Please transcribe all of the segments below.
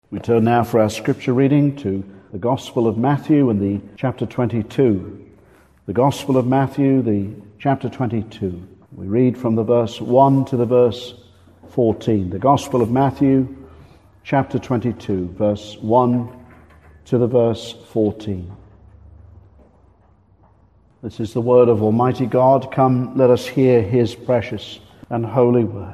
We turn now for our scripture reading to the Gospel of Matthew and the chapter 22. The Gospel of Matthew, the chapter 22. We read from the verse 1 to the verse 14. The Gospel of Matthew, chapter 22, verse 1 to the verse 14. This is the word of Almighty God. Come, let us hear his precious and holy word.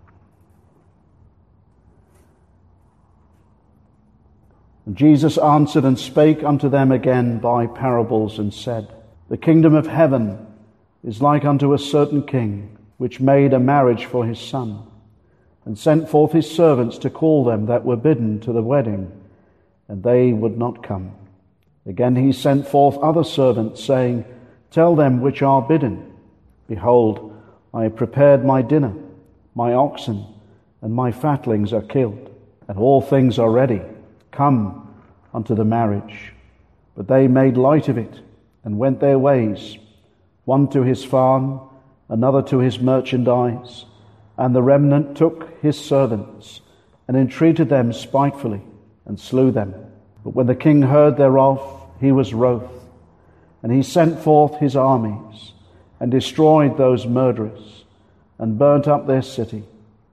And Jesus answered and spake unto them again by parables, and said, The kingdom of heaven is like unto a certain king, which made a marriage for his son, and sent forth his servants to call them that were bidden to the wedding, and they would not come. Again he sent forth other servants, saying, Tell them which are bidden, Behold, I have prepared my dinner, my oxen and my fatlings are killed, and all things are ready. Come unto the marriage. But they made light of it, and went their ways, one to his farm, another to his merchandise, and the remnant took his servants, and entreated them spitefully, and slew them. But when the king heard thereof, he was wroth, and he sent forth his armies, and destroyed those murderers, and burnt up their city.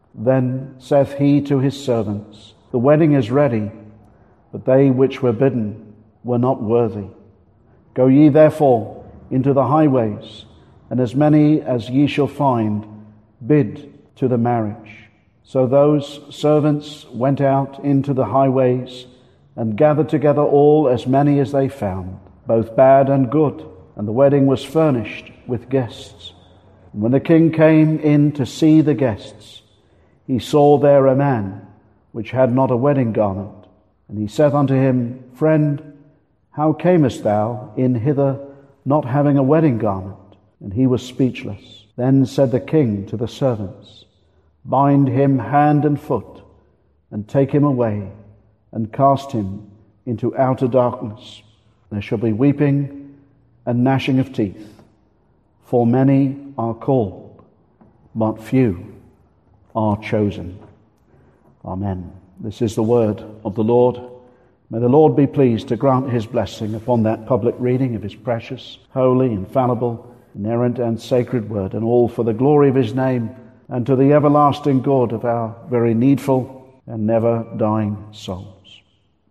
Then saith he to his servants, The wedding is ready, but they which were bidden were not worthy. Go ye therefore into the highways, and as many as ye shall find, bid to the marriage. So those servants went out into the highways, and gathered together all as many as they found, both bad and good, and the wedding was furnished with guests. And when the king came in to see the guests, he saw there a man which had not a wedding garment. And he saith unto him, Friend, how camest thou in hither not having a wedding garment? And he was speechless. Then said the king to the servants, Bind him hand and foot, and take him away, and cast him into outer darkness. There shall be weeping and gnashing of teeth, for many are called, but few are chosen. Amen. This is the word of the Lord. May the Lord be pleased to grant his blessing upon that public reading of his precious, holy, infallible, inerrant and sacred word, and all for the glory of his name and to the everlasting good of our very needful and never dying souls.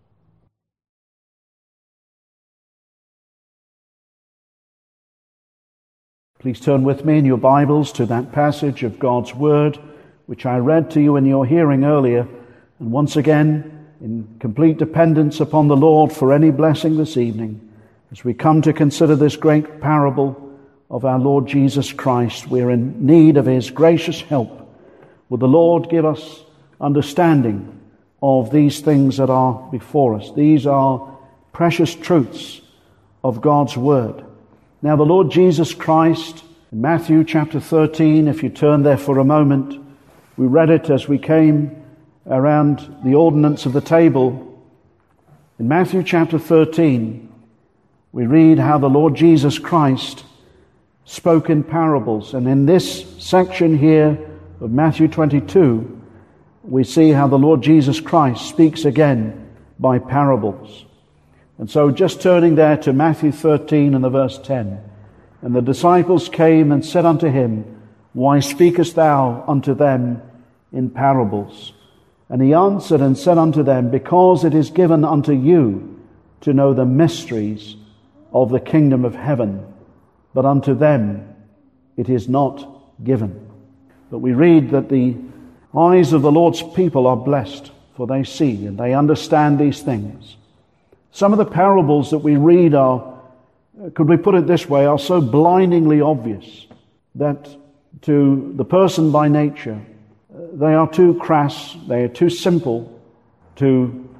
Please turn with me in your Bibles to that passage of God's word which I read to you in your hearing earlier. And once again, in complete dependence upon the Lord for any blessing this evening, as we come to consider this great parable of our Lord Jesus Christ, we're in need of his gracious help. Will the Lord give us understanding of these things that are before us? These are precious truths of God's word. Now, the Lord Jesus Christ, in Matthew chapter 13, if you turn there for a moment, we read it as we came around the ordinance of the table. In Matthew chapter 13, we read how the Lord Jesus Christ spoke in parables. And in this section here of Matthew 22, we see how the Lord Jesus Christ speaks again by parables. And so just turning there to Matthew 13 and the verse 10, And the disciples came and said unto him, Why speakest thou unto them in parables? And he answered and said unto them, Because it is given unto you to know the mysteries of the kingdom of heaven, but unto them it is not given. But we read that the eyes of the Lord's people are blessed, for they see and they understand these things. Some of the parables that we read are, could we put it this way, are so blindingly obvious that to the person by nature, they are too crass, they are too simple to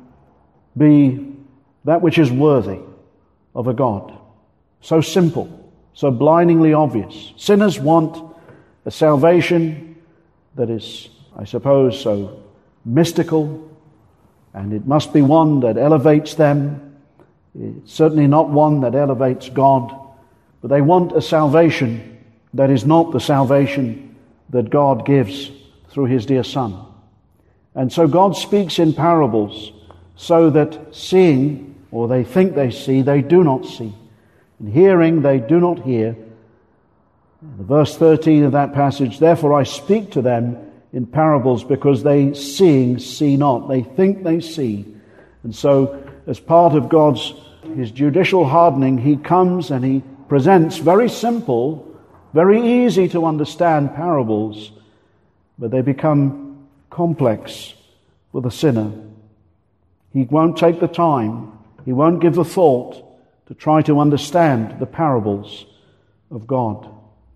be that which is worthy of a God. So simple, so blindingly obvious. Sinners want a salvation that is, I suppose, so mystical, and it must be one that elevates them. It's certainly not one that elevates God, but they want a salvation that is not the salvation that God gives through his dear Son. And so God speaks in parables so that seeing, or they think they see, they do not see, and hearing, they do not hear. The verse 13 of that passage, therefore I speak to them in parables, because they seeing see not. They think they see. And so, as part of his judicial hardening, he comes and he presents very simple, very easy to understand parables, but they become complex for the sinner. He won't take the time, he won't give the thought to try to understand the parables of God.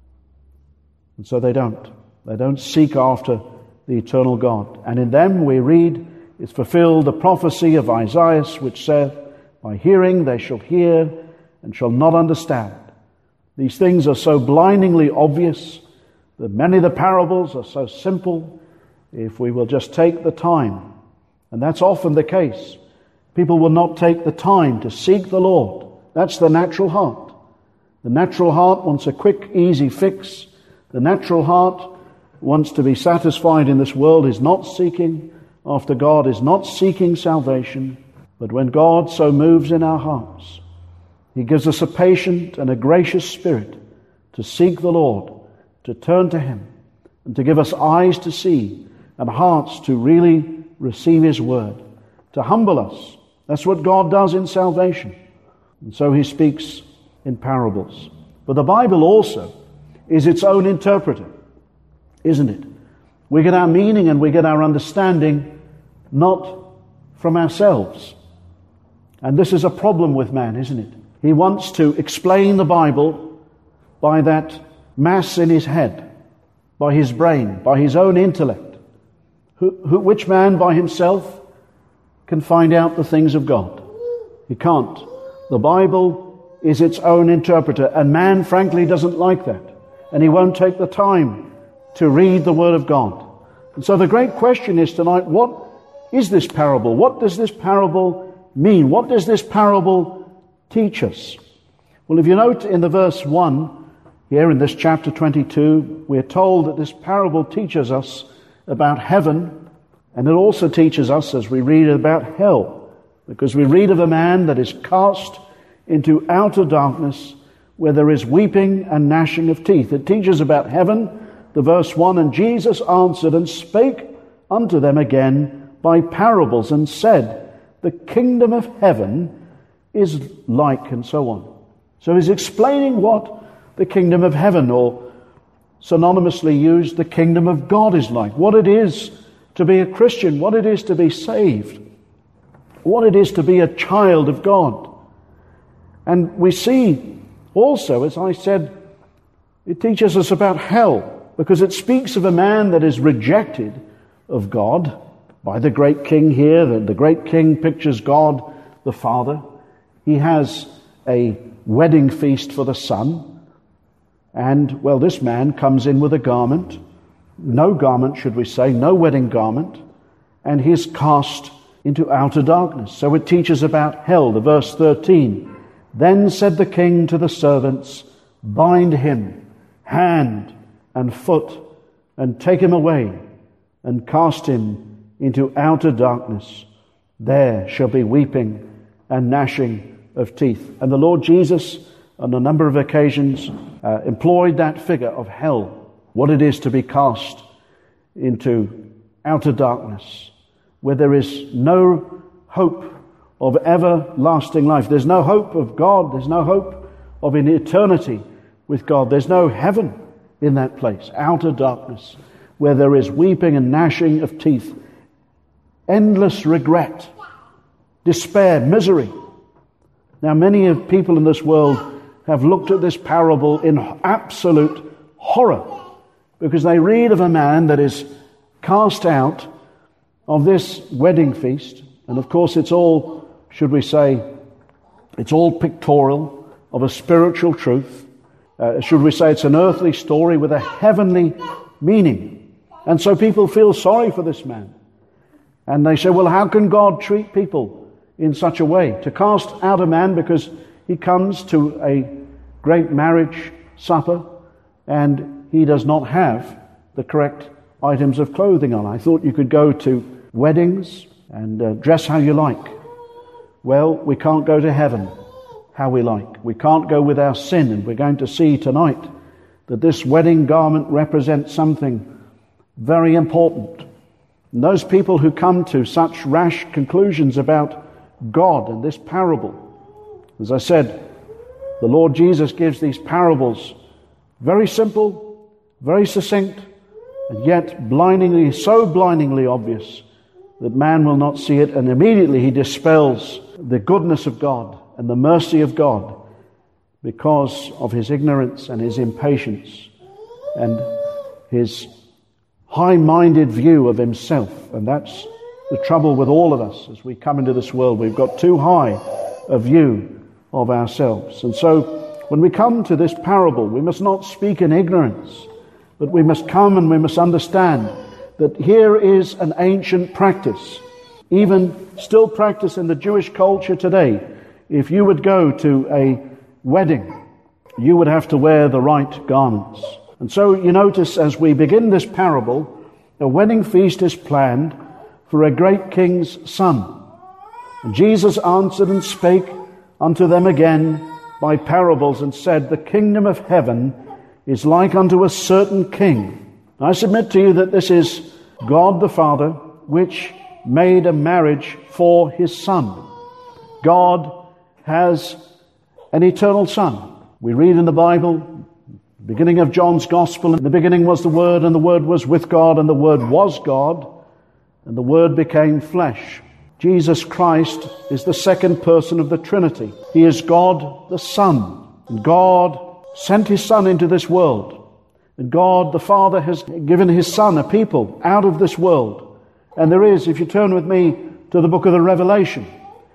And so they don't. They don't seek after the eternal God. And in them we read, is fulfilled the prophecy of Isaiah, which saith, by hearing they shall hear and shall not understand. These things are so blindingly obvious that many of the parables are so simple if we will just take the time. And that's often the case. People will not take the time to seek the Lord. That's the natural heart. The natural heart wants a quick, easy fix. The natural heart wants to be satisfied in this world, is not seeking after God, is not seeking salvation. But when God so moves in our hearts, He gives us a patient and a gracious spirit to seek the Lord, to turn to Him, and to give us eyes to see and hearts to really receive His word, to humble us. That's what God does in salvation. And so He speaks in parables. But the Bible also is its own interpreter, isn't it? We get our meaning and we get our understanding not from ourselves. And this is a problem with man, isn't it? He wants to explain the Bible by that mass in his head, by his brain, by his own intellect. Which man by himself can find out the things of God? He can't. The Bible is its own interpreter, and man frankly doesn't like that. And he won't take the time to read the Word of God. And so the great question is tonight, what is this parable? What does this parable mean? What does this parable teach us? Well, if you note in the verse 1, here in this chapter 22, we're told that this parable teaches us about heaven, and it also teaches us, as we read, about hell, because we read of a man that is cast into outer darkness where there is weeping and gnashing of teeth. It teaches about heaven, the verse 1, and Jesus answered and spake unto them again by parables, and said, the kingdom of heaven is like, and so on. So he's explaining what the kingdom of heaven, or synonymously used, the kingdom of God is like, what it is to be a Christian, what it is to be saved, what it is to be a child of God. And we see also, as I said, it teaches us about hell, because it speaks of a man that is rejected of God by the great king here. The great king pictures God the Father. He has a wedding feast for the Son. And, well, this man comes in with a garment. No garment, should we say, no wedding garment. And he is cast into outer darkness. So it teaches about hell. The verse 13. Then said the king to the servants, bind him hand and foot, and take him away, and cast him into outer darkness. There shall be weeping and gnashing of teeth. And the Lord Jesus, on a number of occasions, employed that figure of hell, what it is to be cast into outer darkness, where there is no hope of everlasting life. There's no hope of God. There's no hope of an eternity with God. There's no heaven in that place. Outer darkness, where there is weeping and gnashing of teeth, endless regret, despair, misery. Now, many of people in this world have looked at this parable in absolute horror, because they read of a man that is cast out of this wedding feast. And of course it's all, should we say, it's all pictorial of a spiritual truth. Should we say it's an earthly story with a heavenly meaning. And so people feel sorry for this man. And they say, well, how can God treat people in such a way? To cast out a man because he comes to a great marriage supper and he does not have the correct items of clothing on. I thought you could go to weddings and dress how you like. Well, we can't go to heaven how we like. We can't go with our sin, and we're going to see tonight that this wedding garment represents something very important. And those people who come to such rash conclusions about God and this parable, as I said, the Lord Jesus gives these parables very simple, very succinct, and yet so blindingly obvious that man will not see it, and immediately he dispels the goodness of God and the mercy of God because of his ignorance and his impatience and his high-minded view of himself. And that's the trouble with all of us as we come into this world. We've got too high a view of ourselves. And so when we come to this parable, we must not speak in ignorance, but we must come and we must understand that here is an ancient practice, even still practiced in the Jewish culture today. If you would go to a wedding, you would have to wear the right garments. And so you notice as we begin this parable, a wedding feast is planned for a great king's son. And Jesus answered and spake unto them again by parables, and said, the kingdom of heaven is like unto a certain king. I submit to you that this is God the Father, which made a marriage for his Son. God has an eternal Son. We read in the Bible, beginning of John's Gospel, in the beginning was the Word, and the Word was with God, and the Word was God, and the Word became flesh. Jesus Christ is the second person of the Trinity. He is God the Son. And God sent his Son into this world. And God the Father has given his Son a people out of this world. And there is, if you turn with me to the book of the Revelation,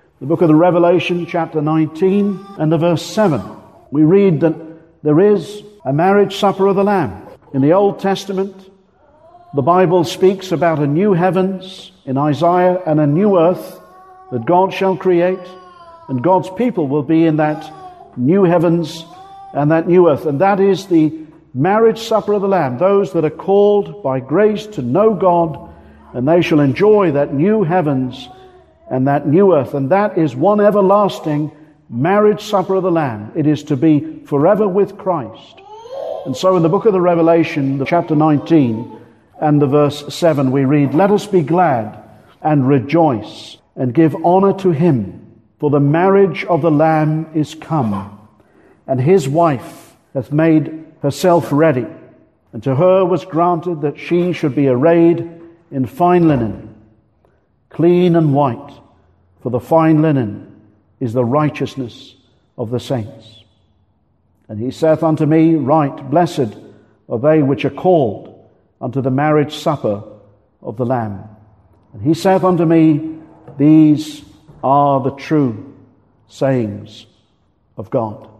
chapter 19 and the verse 7, we read that there is a marriage supper of the Lamb. In the Old Testament, the Bible speaks about a new heavens in Isaiah and a new earth that God shall create, and God's people will be in that new heavens and that new earth. And that is the marriage supper of the Lamb, those that are called by grace to know God, and they shall enjoy that new heavens and that new earth. And that is one everlasting marriage supper of the Lamb. It is to be forever with Christ. And so in the book of the Revelation, chapter 19 and the verse 7, we read, let us be glad and rejoice and give honor to him, for the marriage of the Lamb is come, and his wife hath made herself ready. And to her was granted that she should be arrayed in fine linen, clean and white, for the fine linen is the righteousness of the saints. And he saith unto me, right, blessed are they which are called unto the marriage supper of the Lamb. And he saith unto me, these are the true sayings of God.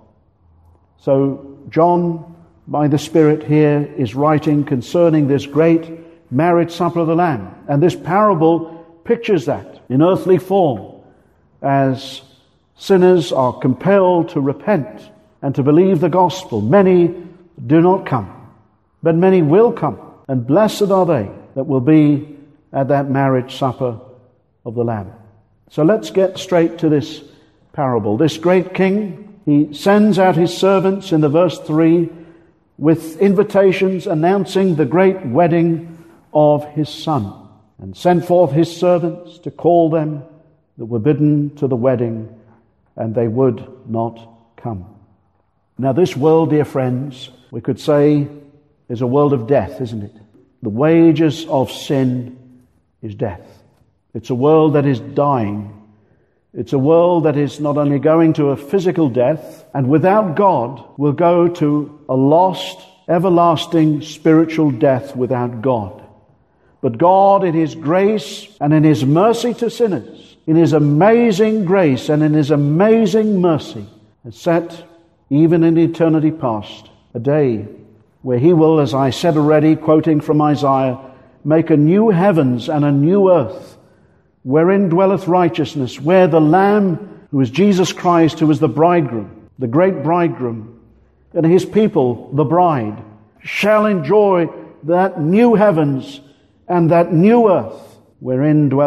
So John, by the Spirit here, is writing concerning this great marriage supper of the Lamb. And this parable pictures that in earthly form, as sinners are compelled to repent and to believe the gospel. Many do not come, but many will come. And blessed are they that will be at that marriage supper of the Lamb. So let's get straight to this parable. This great king, he sends out his servants in the verse 3 with invitations announcing the great wedding of his Son, and sent forth his servants to call them that were bidden to the wedding, and they would not come. Now this world, dear friends, we could say is a world of death, isn't it? The wages of sin is death. It's a world that is dying. It's a world that is not only going to a physical death, and without God will go to a lost, everlasting spiritual death without God. But God, in his grace and in his mercy to sinners, in his amazing grace and in his amazing mercy, has set, even in eternity past, a day where he will, as I said already, quoting from Isaiah, make a new heavens and a new earth, wherein dwelleth righteousness, where the Lamb, who is Jesus Christ, who is the bridegroom, the great bridegroom, and his people, the bride, shall enjoy that new heavens and that new earth, wherein dwelleth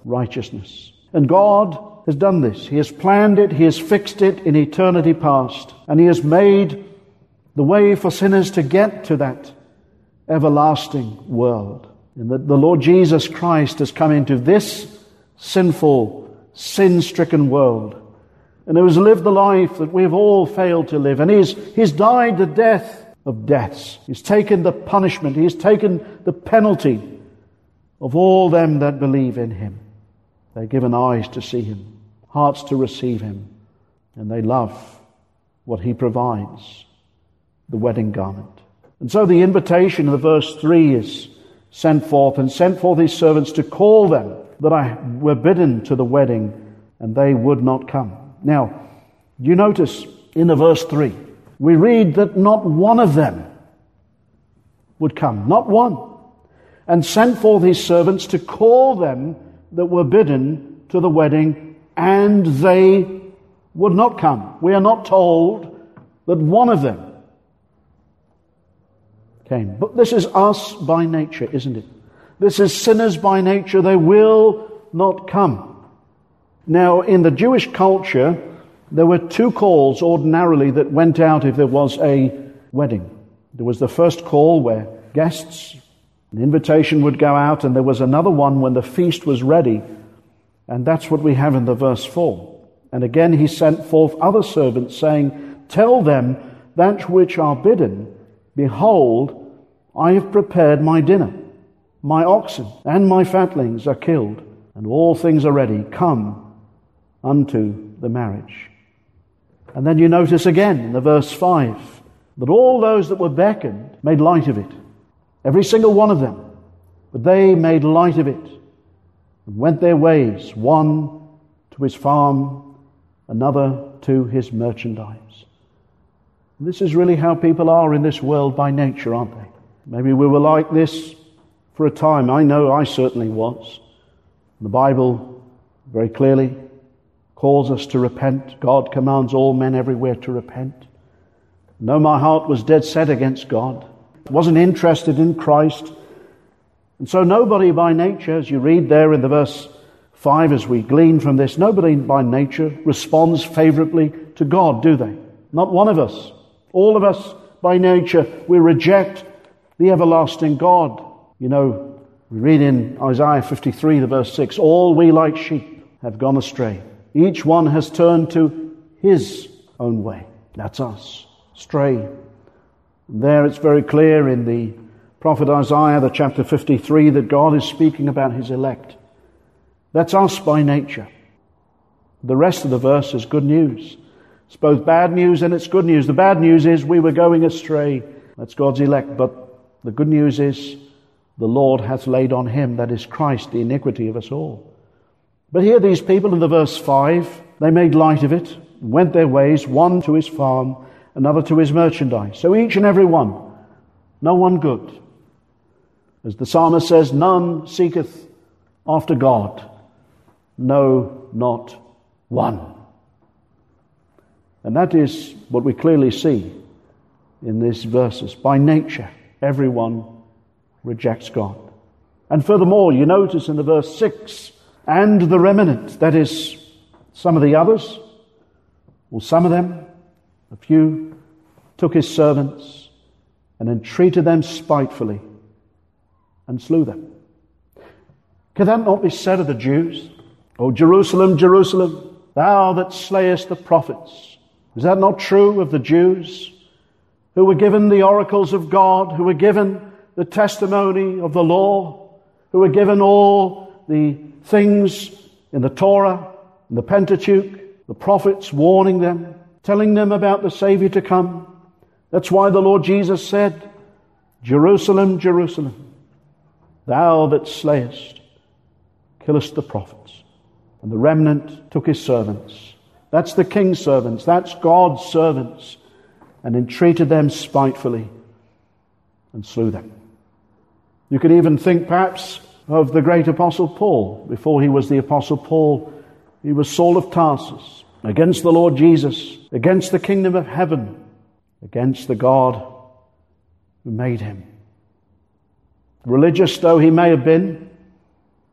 righteousness. And God has done this. He has planned it. He has fixed it in eternity past. And He has made the way for sinners to get to that everlasting world. And that the Lord Jesus Christ has come into this sinful, sin-stricken world. And He has lived the life that we have all failed to live. And He's died the death of deaths. He's taken the punishment. He has taken the penalty of all them that believe in Him. They're given eyes to see Him, hearts to receive Him, and they love what He provides, the wedding garment. And so the invitation in the verse 3 is sent forth His servants to call them that I were bidden to the wedding, and they would not come. Now, you notice in the verse 3, we read that not one of them would come, not one, and sent forth His servants to call them that were bidden to the wedding, and they would not come. We are not told that one of them came. But this is us by nature, isn't it? This is sinners by nature. They will not come. Now, in the Jewish culture, there were two calls ordinarily that went out if there was a wedding. There was the first call where guests, an invitation would go out, and there was another one when the feast was ready. And that's what we have in the verse 4. And again He sent forth other servants, saying, tell them that which are bidden, behold, I have prepared my dinner. My oxen and my fatlings are killed, and all things are ready. Come unto the marriage. And then you notice again in the verse 5 that all those that were beckoned made light of it. Every single one of them. But they made light of it and went their ways, one to his farm, another to his merchandise. And this is really how people are in this world by nature, aren't they? Maybe we were like this for a time. I know I certainly was. The Bible very clearly calls us to repent. God commands all men everywhere to repent. No, my heart was dead set against God. Wasn't interested in Christ. And so nobody by nature, as you read there in the verse 5, as we glean from this, nobody by nature responds favorably to God, do they? Not one of us. All of us by nature, we reject the everlasting God. You know, we read in Isaiah 53, the verse 6, all we like sheep have gone astray. Each one has turned to his own way. That's us. Stray. And there it's very clear in the prophet Isaiah, the chapter 53, that God is speaking about His elect. That's us by nature. The rest of the verse is good news. It's both bad news and it's good news. The bad news is we were going astray. That's God's elect. But the good news is the Lord hath laid on Him, that is Christ, the iniquity of us all. But here these people in the verse 5, they made light of it, went their ways, one to his farm, another to his merchandise. So each and every one, no one good. As the psalmist says, none seeketh after God. No, not one. And that is what we clearly see in these verses. By nature, everyone rejects God. And furthermore, you notice in the verse 6, and the remnant, that is, some of the others, or some of them, a few, took His servants and entreated them spitefully and slew them. Can that not be said of the Jews? O Jerusalem, Jerusalem, thou that slayest the prophets. Is that not true of the Jews who were given the oracles of God, who were given the testimony of the law, who were given all the things in the Torah, in the Pentateuch, the prophets warning them, telling them about the Savior to come? That's why the Lord Jesus said, Jerusalem, Jerusalem, thou that slayest, killest the prophets. And the remnant took His servants. That's the king's servants. That's God's servants. And entreated them spitefully and slew them. You could even think perhaps of the great Apostle Paul. Before he was the Apostle Paul, he was Saul of Tarsus, against the Lord Jesus, against the kingdom of heaven, against the God who made him. Religious though he may have been,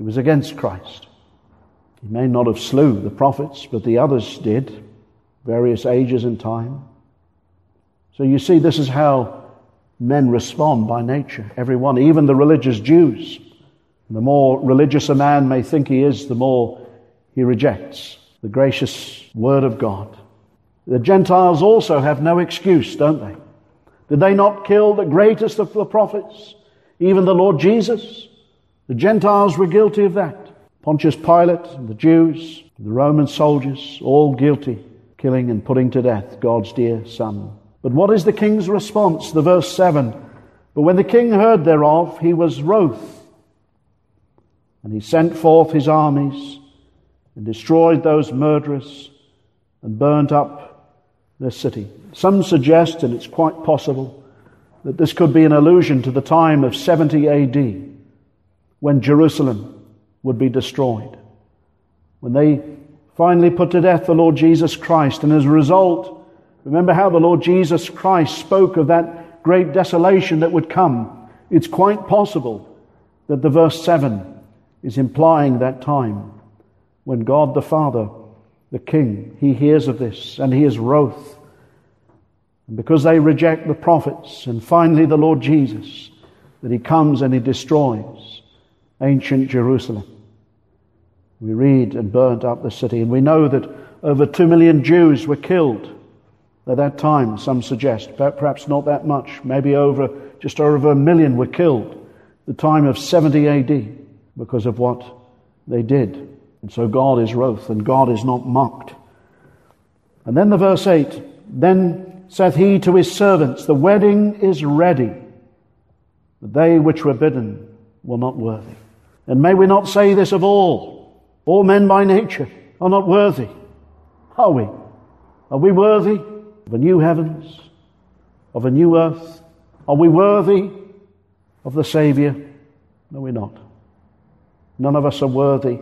He was against Christ. He may not have slew the prophets, but the others did, various ages and time. So you see, this is how men respond by nature, everyone, even the religious Jews. The more religious a man may think he is, the more he rejects the gracious word of God. The Gentiles also have no excuse, don't they? Did they not kill the greatest of the prophets, even the Lord Jesus? The Gentiles were guilty of that. Pontius Pilate, and the Jews, the Roman soldiers, all guilty, killing and putting to death God's dear Son. But what is the king's response? The verse 7. But when the king heard thereof, he was wroth, and he sent forth his armies, and destroyed those murderers, and burnt up their city. Some suggest, and it's quite possible, that this could be an allusion to the time of 70 AD, when Jerusalem would be destroyed, when they finally put to death the Lord Jesus Christ. And as a result, remember how the Lord Jesus Christ spoke of that great desolation that would come. It's quite possible that the verse 7 is implying that time when God the Father, the King, he hears of this and he is wroth. And because they reject the prophets and finally the Lord Jesus, that he comes and he destroys ancient Jerusalem. We read, and burnt up the city. And we know that over 2 million Jews were killed at that time, some suggest. Perhaps not that much. Maybe just over 1 million were killed at the time of 70 AD because of what they did. And so God is wroth, and God is not mocked. And then the verse 8, then saith he to his servants, the wedding is ready, but they which were bidden were not worthy. And may we not say this of all. All men by nature are not worthy. Are we? Are we worthy of a new heavens, of a new earth? Are we worthy of the Saviour? No, we're not. None of us are worthy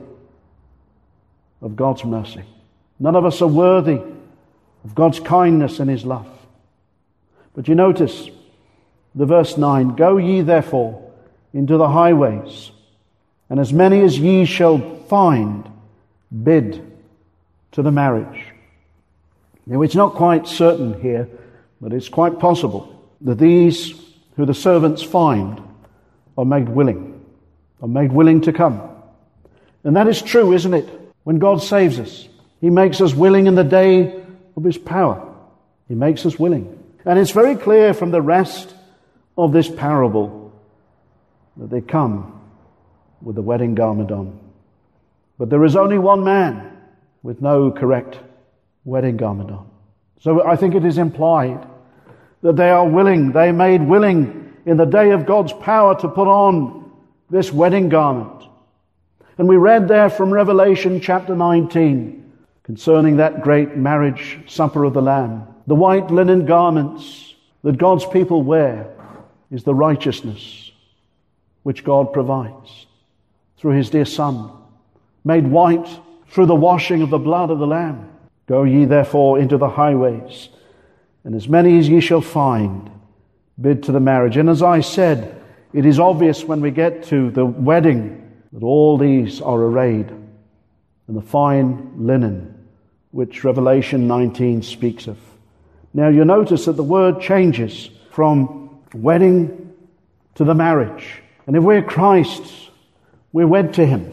of God's mercy. None of us are worthy of God's kindness and his love. But you notice the verse 9, go ye therefore into the highways, and as many as ye shall find, bid to the marriage. Now it's not quite certain here, but it's quite possible that these who the servants find are made willing to come. And that is true, isn't it? When God saves us, he makes us willing in the day of his power. He makes us willing. And it's very clear from the rest of this parable that they come with the wedding garment on. But there is only one man with no correct wedding garment on. So I think it is implied that they are willing, they made willing in the day of God's power to put on this wedding garment. And we read there from Revelation chapter 19 concerning that great marriage supper of the Lamb. The white linen garments that God's people wear is the righteousness which God provides through his dear Son, made white through the washing of the blood of the Lamb. Go ye therefore into the highways, and as many as ye shall find, bid to the marriage. And as I said, it is obvious when we get to the wedding that all these are arrayed in the fine linen which Revelation 19 speaks of. Now you notice that the word changes from wedding to the marriage. And if we're Christ's, we're wed to him,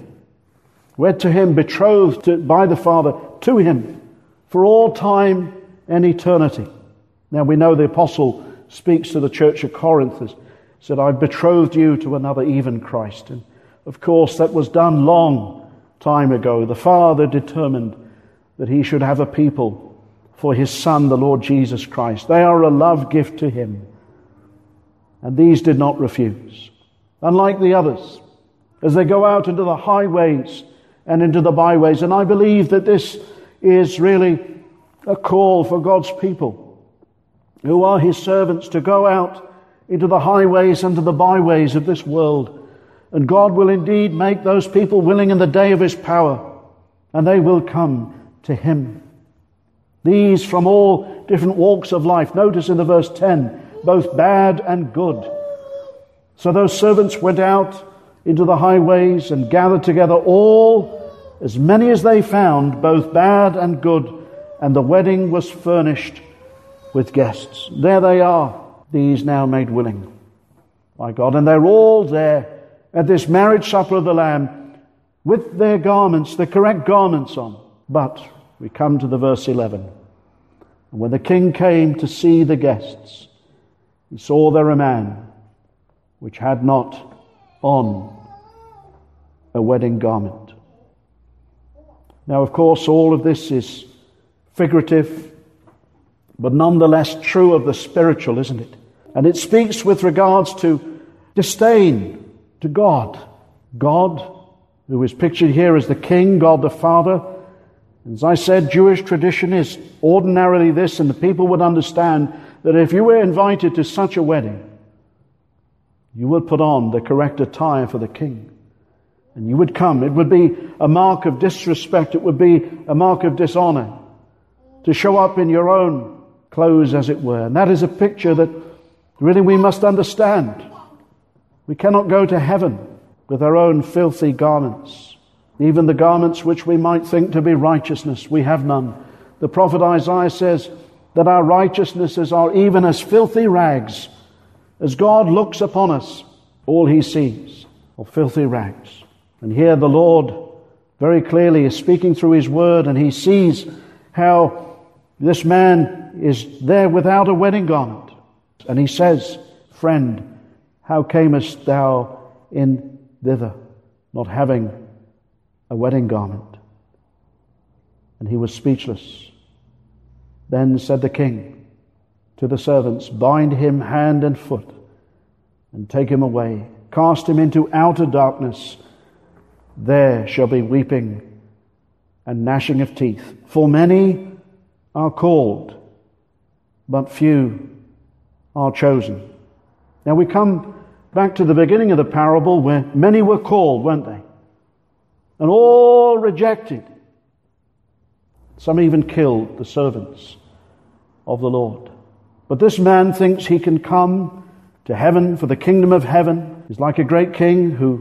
betrothed by the Father to him for all time and eternity. Now we know the apostle speaks to the church of Corinth, said, I've betrothed you to another, even Christ. And of course that was done long time ago. The Father determined that he should have a people for his Son, the Lord Jesus Christ. They are a love gift to him. And these did not refuse. Unlike the others, as they go out into the highways and into the byways. And I believe that this is really a call for God's people who are his servants to go out into the highways and to the byways of this world. And God will indeed make those people willing in the day of his power, and they will come to him. These from all different walks of life. Notice in the verse 10, both bad and good. So those servants went out into the highways and gathered together all, as many as they found, both bad and good, and the wedding was furnished with guests. There they are, these now made willing by God. And they're all there at this marriage supper of the Lamb with their garments, the correct garments on. But we come to the verse 11. And when the king came to see the guests, he saw there a man which had not on a wedding garment. Now, of course, all of this is figurative, but nonetheless true of the spiritual, isn't it? And it speaks with regards to disdain to God. God, who is pictured here as the King, God the Father. As I said, Jewish tradition is ordinarily this, and the people would understand that if you were invited to such a wedding, you would put on the correct attire for the king. And you would come. It would be a mark of disrespect. It would be a mark of dishonor to show up in your own clothes, as it were. And that is a picture that really we must understand. We cannot go to heaven with our own filthy garments. Even the garments which we might think to be righteousness, we have none. The prophet Isaiah says that our righteousnesses are even as filthy rags. As God looks upon us, all he sees are filthy rags. And here the Lord very clearly is speaking through his word, and he sees how this man is there without a wedding garment. And he says, "Friend, how camest thou in thither, not having a wedding garment?" And he was speechless. Then said the king to the servants, "Bind him hand and foot, and take him away. Cast him into outer darkness. There shall be weeping and gnashing of teeth. For many are called, but few are chosen." Now we come back to the beginning of the parable, where many were called, weren't they? And all rejected. Some even killed the servants of the Lord. But this man thinks he can come to heaven, for the kingdom of heaven is like a great king who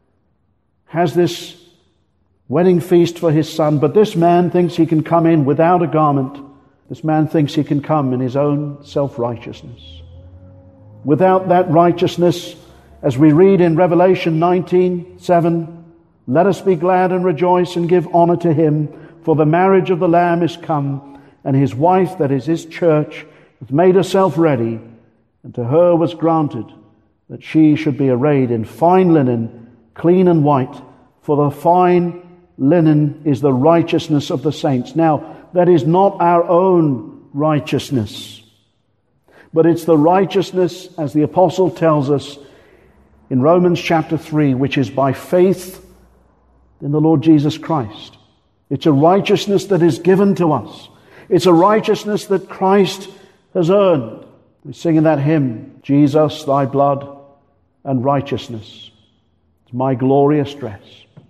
has this wedding feast for his son. But this man thinks he can come in without a garment. This man thinks he can come in his own self-righteousness. Without that righteousness, as we read in Revelation 19:7, "Let us be glad and rejoice and give honor to him, for the marriage of the Lamb is come, and his wife, that is his church, hath made herself ready, and to her was granted that she should be arrayed in fine linen, clean and white, for the fine linen is the righteousness of the saints." Now, that is not our own righteousness, but it's the righteousness, as the apostle tells us in Romans chapter 3, which is by faith in the Lord Jesus Christ. It's a righteousness that is given to us. It's a righteousness that Christ has earned. We sing in that hymn, "Jesus, thy blood and righteousness, it's my glorious dress."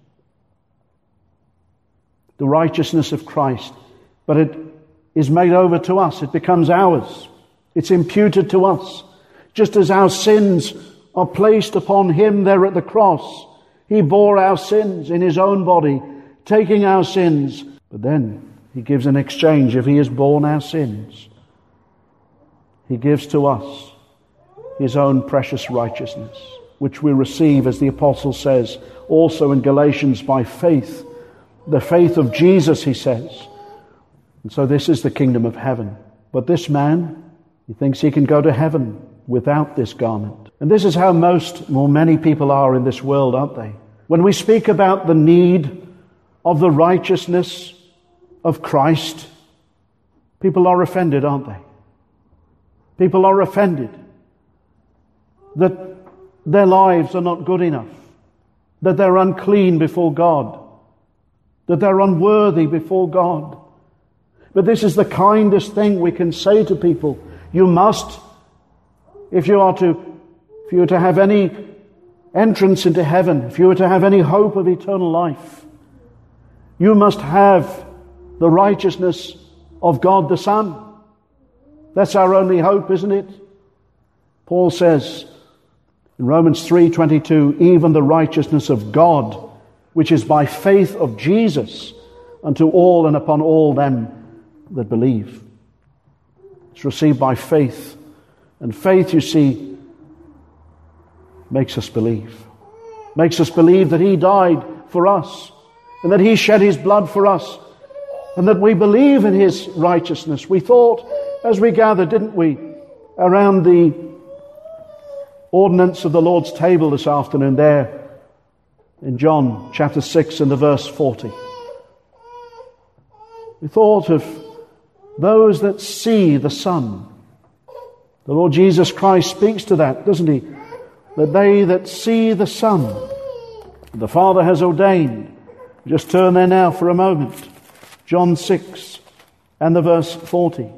The righteousness of Christ, but it is made over to us. It becomes ours. It's imputed to us. Just as our sins are placed upon him there at the cross. He bore our sins in his own body, taking our sins. But then he gives an exchange. If he has borne our sins, he gives to us his own precious righteousness, which we receive, as the apostle says, also in Galatians, by faith. The faith of Jesus, he says. And so this is the kingdom of heaven. But this man, he thinks he can go to heaven without this garment. And this is how many people are in this world, aren't they? When we speak about the need of the righteousness of Christ, people are offended, aren't they? People are offended that their lives are not good enough, that they're unclean before God, that they're unworthy before God. But this is the kindest thing we can say to people. You must, if you are to have any entrance into heaven, if you are to have any hope of eternal life, you must have the righteousness of God the Son. That's our only hope, isn't it? Paul says, In Romans 3:22, even the righteousness of God, which is by faith of Jesus, unto all and upon all them that believe. It's received by faith. And faith, you see, makes us believe. Makes us believe that He died for us, and that He shed His blood for us, and that we believe in His righteousness. We thought, as we gathered, didn't we, around the ordinance of the Lord's table this afternoon there in John chapter 6 and the verse 40. We thought of those that see the Son. The Lord Jesus Christ speaks to that, doesn't He? That they that see the Son, the Father has ordained. Just turn there now for a moment. John 6 and the verse 40.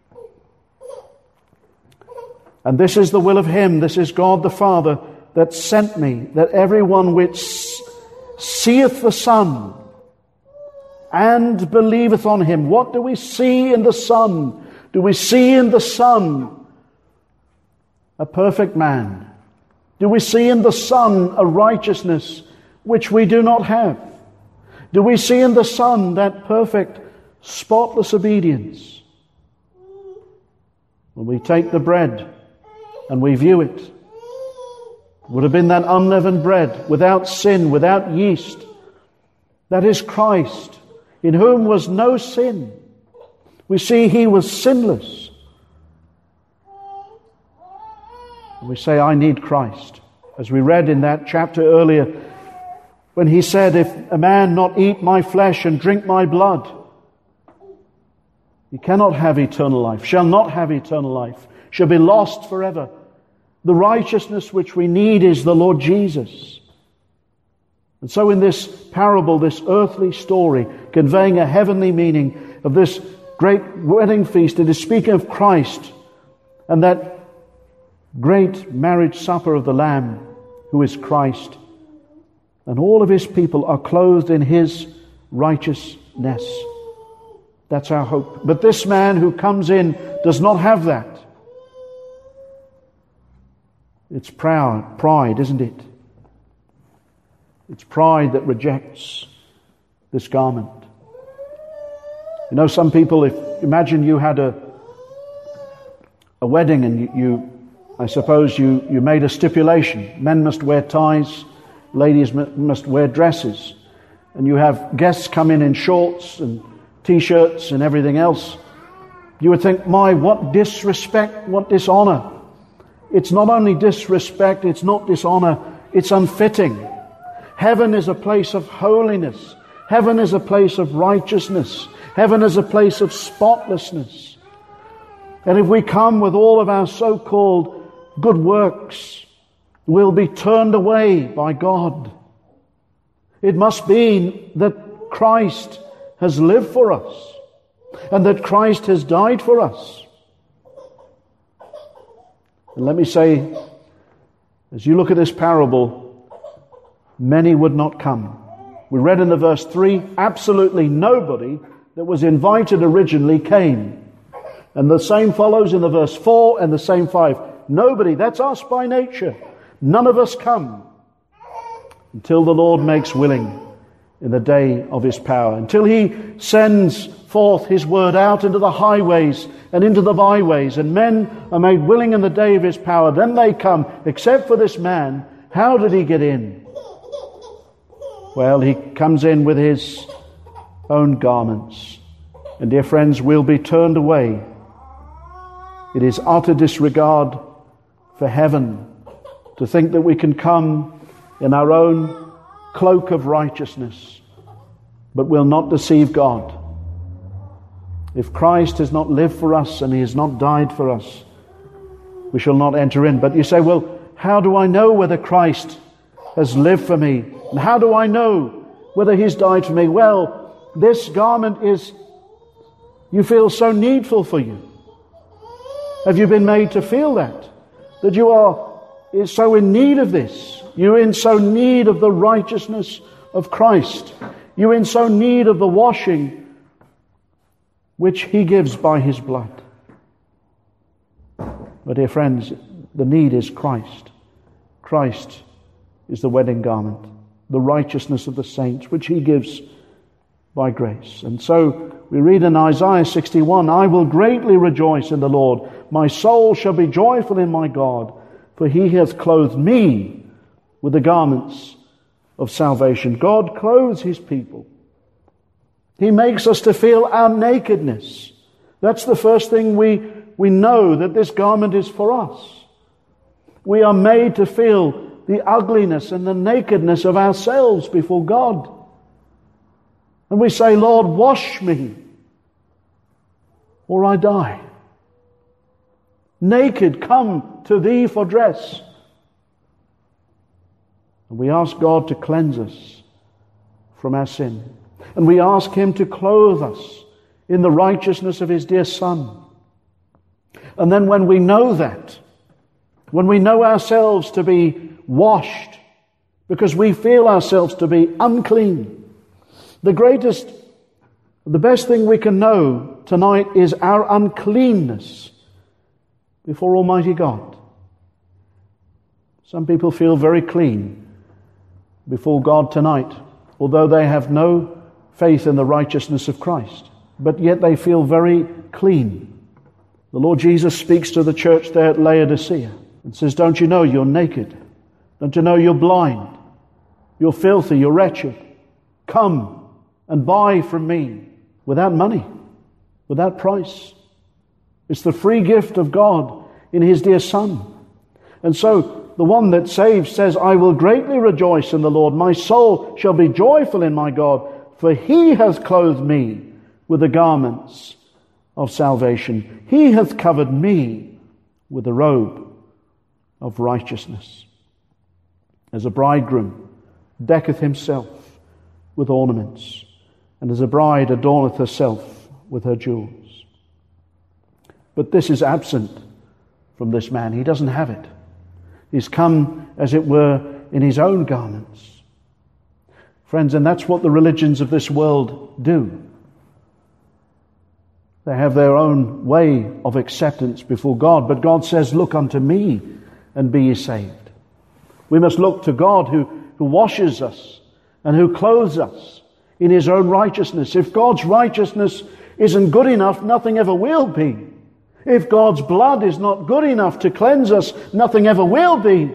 And this is the will of Him, this is God the Father, that sent me, that everyone which seeth the Son and believeth on Him. What do we see in the Son? Do we see in the Son a perfect man? Do we see in the Son a righteousness which we do not have? Do we see in the Son that perfect, spotless obedience? When we take the bread and we view it, it would have been that unleavened bread, without sin, without yeast. That is Christ, in whom was no sin. We see He was sinless. And we say, I need Christ. As we read in that chapter earlier, when He said, if a man not eat my flesh and drink my blood, he cannot have eternal life, shall not have eternal life, shall be lost forever. The righteousness which we need is the Lord Jesus. And so in this parable, this earthly story, conveying a heavenly meaning of this great wedding feast, it is speaking of Christ and that great marriage supper of the Lamb, who is Christ. And all of His people are clothed in His righteousness. That's our hope. But this man who comes in does not have that. It's pride, isn't it? It's pride that rejects this garment. You know, some people, if imagine you had a wedding and I suppose you made a stipulation. Men must wear ties, ladies must wear dresses. And you have guests come in shorts and T-shirts and everything else. You would think, what disrespect, what dishonor. It's not only disrespect, it's not dishonor, it's unfitting. Heaven is a place of holiness. Heaven is a place of righteousness. Heaven is a place of spotlessness. And if we come with all of our so-called good works, we'll be turned away by God. It must be that Christ has lived for us and that Christ has died for us. And let me say, as you look at this parable, many would not come. We read in the verse 3, absolutely nobody that was invited originally came. And the same follows in the verse 4 and the same 5. Nobody, that's us by nature. None of us come until the Lord makes willing in the day of His power. Until He sends forth His word out into the highways and into the byways, and men are made willing in the day of His power. Then they come, except for this man. How did he get in? Well, he comes in with his own garments. And dear friends, we'll be turned away. It is utter disregard for heaven to think that we can come in our own cloak of righteousness, but will not deceive God. If Christ has not lived for us and He has not died for us, we shall not enter in. But you say, well, how do I know whether Christ has lived for me? And how do I know whether He's died for me? Well, this garment you feel so needful for you. Have you been made to feel that you are so in need of this? You're in so need of the righteousness of Christ. You're in so need of the washing which He gives by His blood. But dear friends, the need is Christ. Christ is the wedding garment, the righteousness of the saints, which he gives by grace. And so we read in Isaiah 61, I will greatly rejoice in the Lord. My soul shall be joyful in my God, for he hath clothed me with the garments of salvation. God clothes his people. He makes us to feel our nakedness. That's the first thing we know, that this garment is for us. We are made to feel the ugliness and the nakedness of ourselves before God. And we say, Lord, wash me, or I die. Naked, come to thee for dress. And we ask God to cleanse us from our sin. And we ask him to clothe us in the righteousness of his dear Son. And then when we know that, when we know ourselves to be washed, because we feel ourselves to be unclean, the best thing we can know tonight is our uncleanness before Almighty God. Some people feel very clean before God tonight, although they have no faith in the righteousness of Christ, but yet they feel very clean. The Lord Jesus speaks to the church there at Laodicea and says, don't you know you're naked? Don't you know you're blind? You're filthy, you're wretched. Come and buy from me without money, without price. It's the free gift of God in his dear Son. And so the one that saves says, I will greatly rejoice in the Lord. My soul shall be joyful in my God, for he hath clothed me with the garments of salvation. He hath covered me with the robe of righteousness. As a bridegroom decketh himself with ornaments, and as a bride adorneth herself with her jewels. But this is absent from this man. He doesn't have it. He's come, as it were, in his own garments. Friends, and that's what the religions of this world do. They have their own way of acceptance before God, but God says, look unto me and be ye saved. We must look to God who washes us and who clothes us in his own righteousness. If God's righteousness isn't good enough, nothing ever will be. If God's blood is not good enough to cleanse us, nothing ever will be.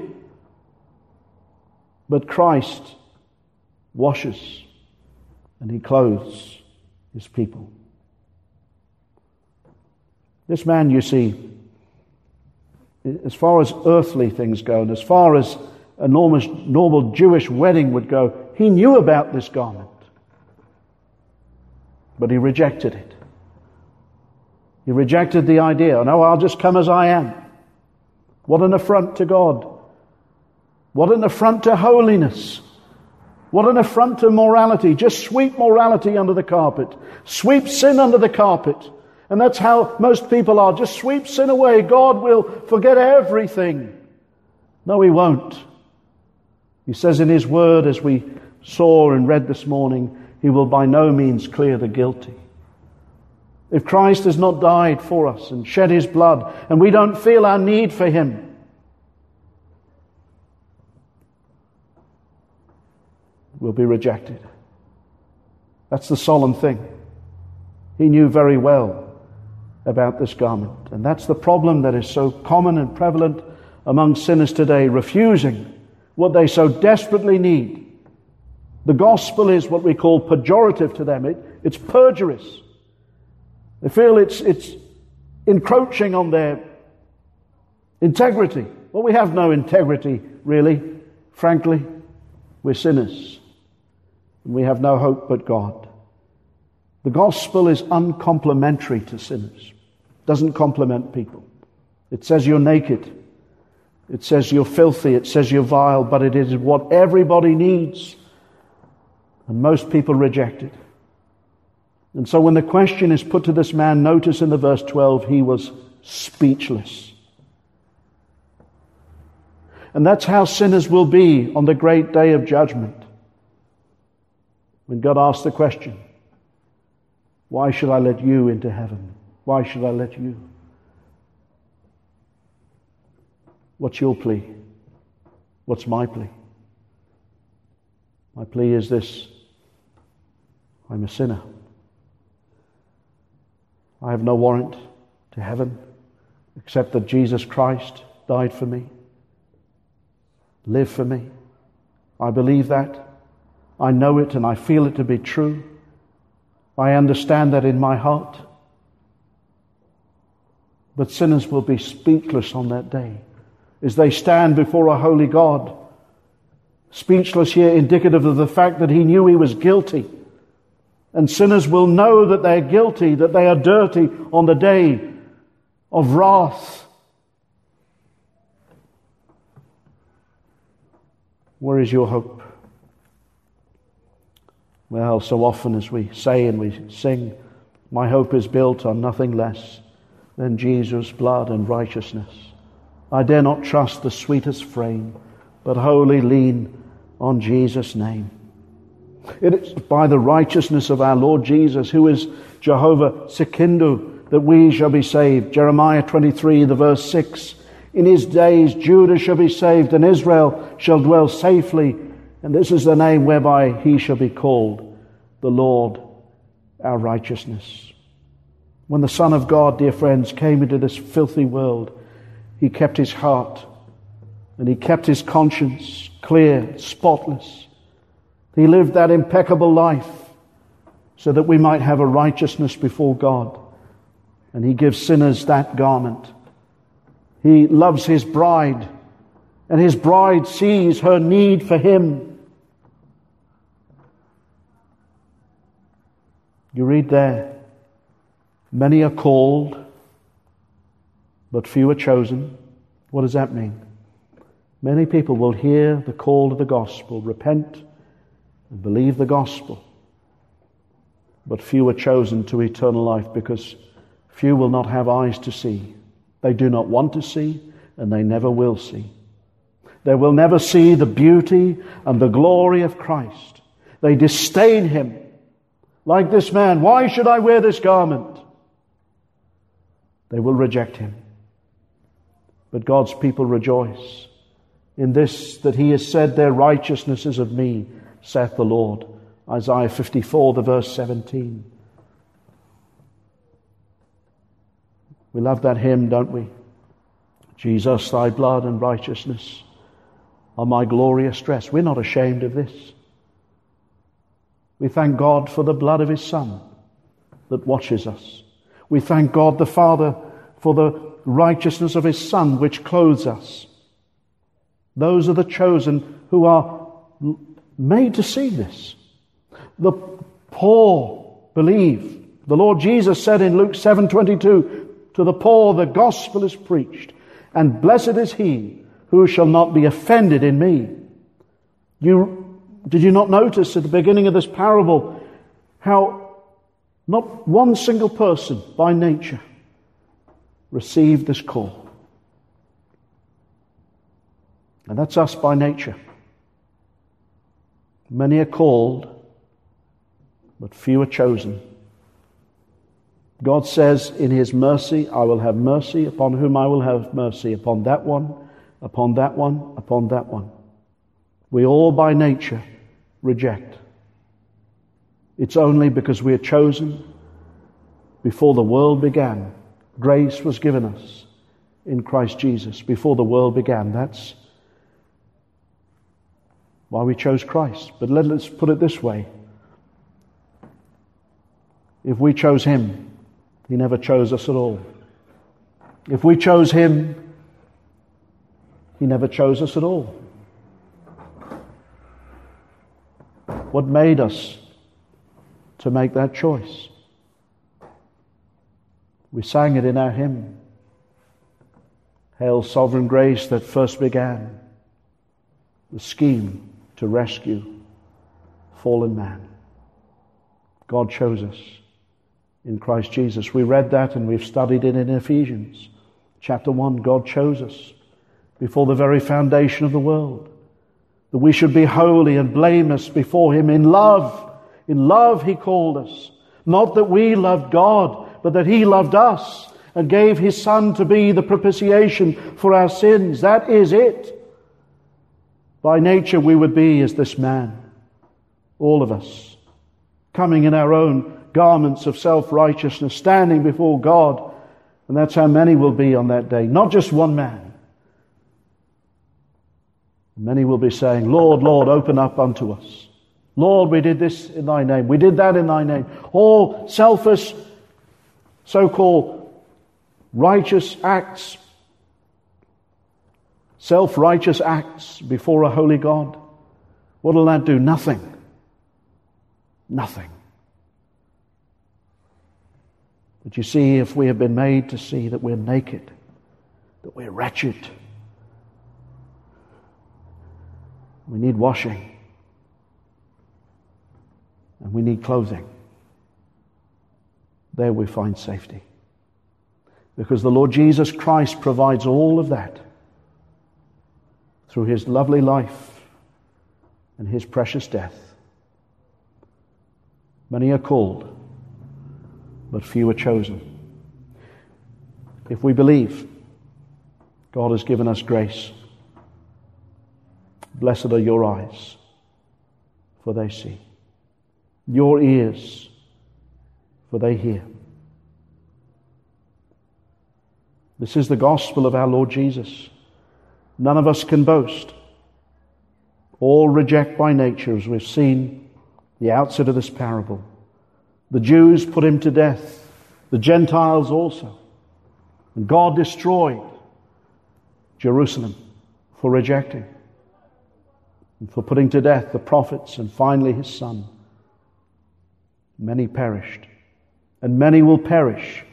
But Christ washes and he clothes his people. This man, you see, as far as earthly things go, and as far as a normal Jewish wedding would go, he knew about this garment. But he rejected it. He rejected the idea, no, I'll just come as I am. What an affront to God. What an affront to holiness. What an affront to morality. Just sweep morality under the carpet. Sweep sin under the carpet. And that's how most people are. Just sweep sin away. God will forget everything. No, he won't. He says in his word, as we saw and read this morning, he will by no means clear the guilty. If Christ has not died for us and shed his blood, and we don't feel our need for him, we'll be rejected. That's the solemn thing. He knew very well about this garment. And that's the problem that is so common and prevalent among sinners today, refusing what they so desperately need. The gospel is what we call pejorative to them. It's perjurious. They feel it's encroaching on their integrity. Well, we have no integrity, really. Frankly, we're sinners. And we have no hope but God. The gospel is uncomplimentary to sinners. It doesn't compliment people. It says you're naked. It says you're filthy. It says you're vile. But it is what everybody needs. And most people reject it. And so when the question is put to this man, notice in the verse 12, he was speechless. And that's how sinners will be on the great day of judgment. When God asks the question, why should I let you into heaven? Why should I let you? What's your plea? What's my plea? My plea is this: I'm a sinner. I have no warrant to heaven except that Jesus Christ died for me, lived for me. I believe that. I know it and I feel it to be true. I understand that in my heart. But sinners will be speechless on that day as they stand before a holy God. Speechless here, indicative of the fact that he knew he was guilty. And sinners will know that they're guilty, that they are dirty on the day of wrath. Where is your hope? Well, so often as we say and we sing, my hope is built on nothing less than Jesus' blood and righteousness. I dare not trust the sweetest frame, but wholly lean on Jesus' name. It is by the righteousness of our Lord Jesus, who is Jehovah Tsidkenu, that we shall be saved. Jeremiah 23, the verse 6. In his days Judah shall be saved, and Israel shall dwell safely. And this is the name whereby he shall be called, the Lord our righteousness. When the Son of God, dear friends, came into this filthy world, he kept his heart and he kept his conscience clear, spotless. He lived that impeccable life so that we might have a righteousness before God. And he gives sinners that garment. He loves his bride, and his bride sees her need for him. You read there, many are called, but few are chosen. What does that mean? Many people will hear the call of the gospel, repent and believe the gospel, but few are chosen to eternal life, because few will not have eyes to see. They do not want to see, and they never will see. They will never see the beauty and the glory of Christ. They disdain him. Like this man, why should I wear this garment? They will reject him. But God's people rejoice in this, that he has said, their righteousness is of me, saith the Lord. Isaiah 54, the verse 17. We love that hymn, don't we? Jesus, thy blood and righteousness are my glorious dress. We're not ashamed of this. We thank God for the blood of his Son that washes us. We thank God the Father for the righteousness of his Son which clothes us. Those are the chosen who are made to see this. The poor believe. The Lord Jesus said in Luke 7:22, to the poor the gospel is preached, and blessed is he who shall not be offended in me. Did you not notice at the beginning of this parable how not one single person by nature received this call? And that's us by nature. Many are called, but few are chosen. God says in his mercy, I will have mercy upon whom I will have mercy, upon that one, upon that one, upon that one. We all by nature reject. It's only because we are chosen before the world began. Grace was given us in Christ Jesus before the world began. That's why we chose Christ. But let's put it this way. If we chose him, he never chose us at all. If we chose him, he never chose us at all. What made us to make that choice? We sang it in our hymn. Hail, sovereign grace that first began the scheme to rescue fallen man. God chose us in Christ Jesus. We read that and we've studied it in Ephesians chapter 1. God chose us before the very foundation of the world, that we should be holy and blameless before him in love. In love he called us. Not that we loved God, but that he loved us and gave his Son to be the propitiation for our sins. That is it. By nature we would be as this man, all of us, coming in our own garments of self-righteousness, standing before God. And that's how many will be on that day. Not just one man. Many will be saying, Lord, Lord, open up unto us. Lord, we did this in thy name. We did that in thy name. All selfish, so-called righteous acts, self-righteous acts before a holy God. What will that do? Nothing. Nothing. But you see, if we have been made to see that we're naked, that we're wretched, we need washing, and we need clothing, there we find safety. Because the Lord Jesus Christ provides all of that through his lovely life and his precious death. Many are called, but few are chosen. If we believe, God has given us grace. Blessed are your eyes, for they see. Your ears, for they hear. This is the gospel of our Lord Jesus. None of us can boast. All reject by nature, as we've seen the outset of this parable. The Jews put him to death, the Gentiles also. And God destroyed Jerusalem for rejecting and for putting to death the prophets and finally his Son. Many perished, and many will perish.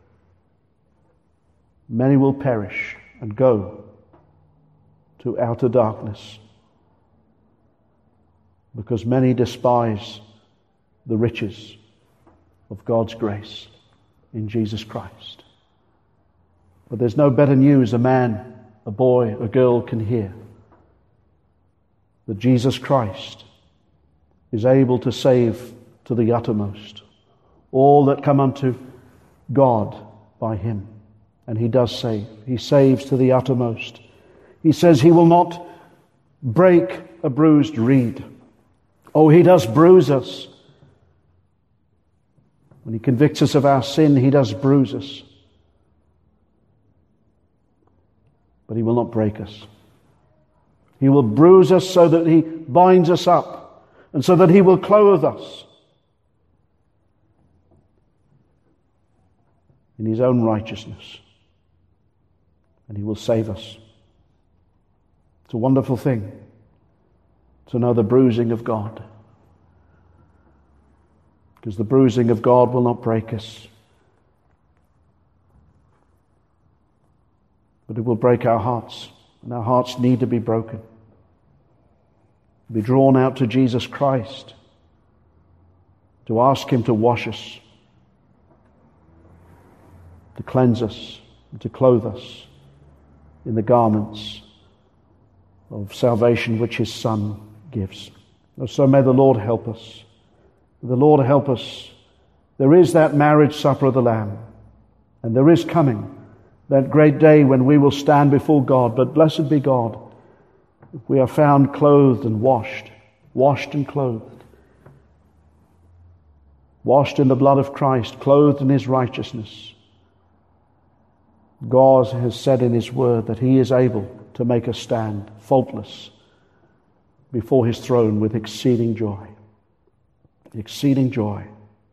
Many will perish and go to outer darkness, because many despise the riches of God's grace in Jesus Christ. But there's no better news a man, a boy, a girl can hear: that Jesus Christ is able to save to the uttermost all that come unto God by him. And he does save. He saves to the uttermost. He says he will not break a bruised reed. Oh, he does bruise us. When he convicts us of our sin, he does bruise us. But he will not break us. He will bruise us so that he binds us up, and so that he will clothe us in his own righteousness. And he will save us. It's a wonderful thing to know the bruising of God. Because the bruising of God will not break us, but it will break our hearts. And our hearts need to be broken. Be drawn out to Jesus Christ, to ask him to wash us, to cleanse us, and to clothe us in the garments of salvation which his Son gives. So may the Lord help us. The Lord help us. There is that marriage supper of the Lamb, and there is coming that great day when we will stand before God. But blessed be God if we are found clothed and washed and clothed, washed in the blood of Christ, clothed in his righteousness. God has said in his word that he is able to make us stand faultless before his throne with exceeding joy. Exceeding joy.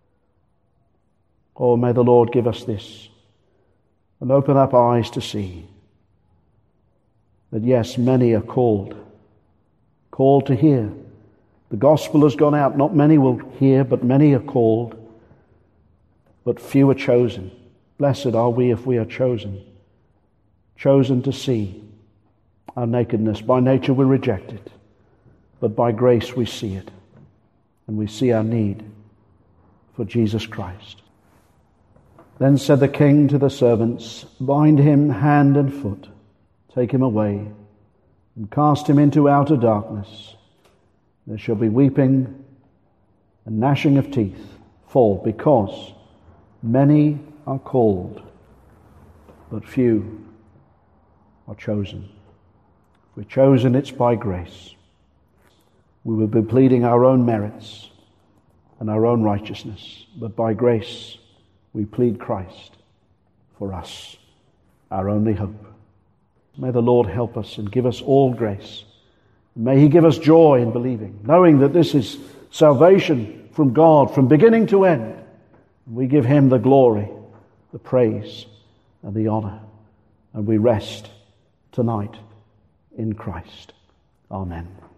Oh, may the Lord give us this and open up our eyes to see that yes, many are called to hear. The gospel has gone out. Not many will hear, but many are called, but few are chosen. Blessed are we if we are chosen to see our nakedness. By nature we reject it, but by grace we see it, and we see our need for Jesus Christ. Then said the king to the servants, bind him hand and foot, take him away, and cast him into outer darkness. There shall be weeping and gnashing of teeth, because many are called, but few are chosen. We're chosen, it's by grace. We will be pleading our own merits and our own righteousness, but by grace we plead Christ for us, our only hope. May the Lord help us and give us all grace. May He give us joy in believing, knowing that this is salvation from God from beginning to end. We give Him the glory, the praise, and the honor. And we rest tonight in Christ. Amen.